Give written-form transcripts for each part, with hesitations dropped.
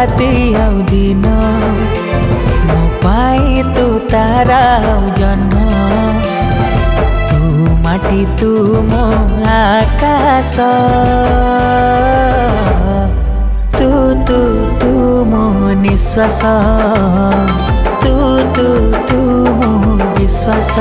राति आउ दिन मो पाई तू तारा आउ जन्म तू माटी तू मो आकाश तू तू तू मो निश्वास तू तू तू मो विश्वास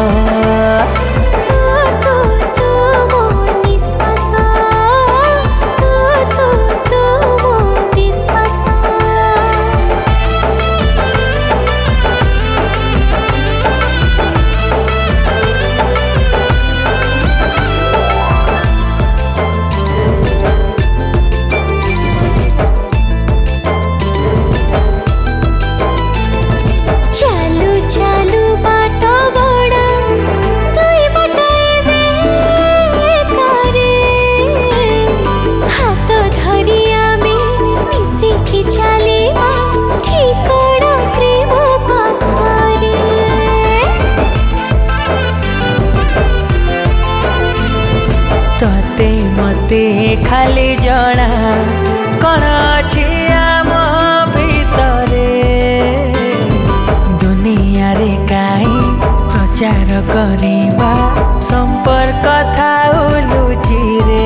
तते मते खाली जना कण अछि आम भितरे दुनिया रे काई प्रचार करिबा संपर्क थाउ लुचि रे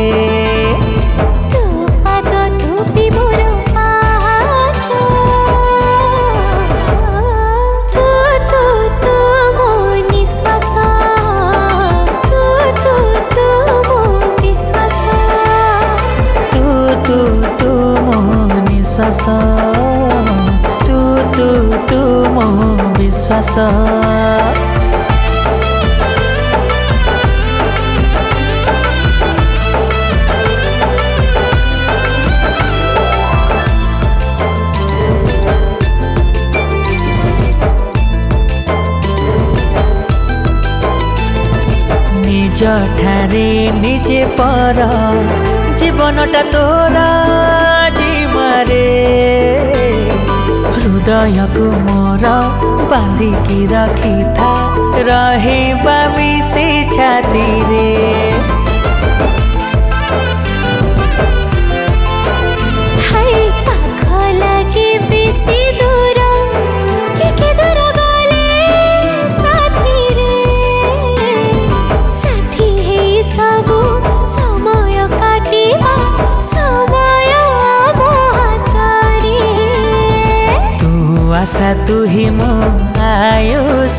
विश्वास तू तू तू मो विश्वास निज ठारे निजे पर जीवनटा तोरा हृदय को मोर बांधिकी रखी था रहिबा मिसी छाती रे आशा तू ही मो आयुष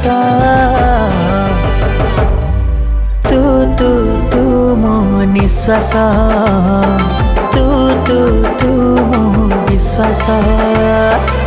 तू तू तू मो निश्वास तू तू तू मो विश्वास।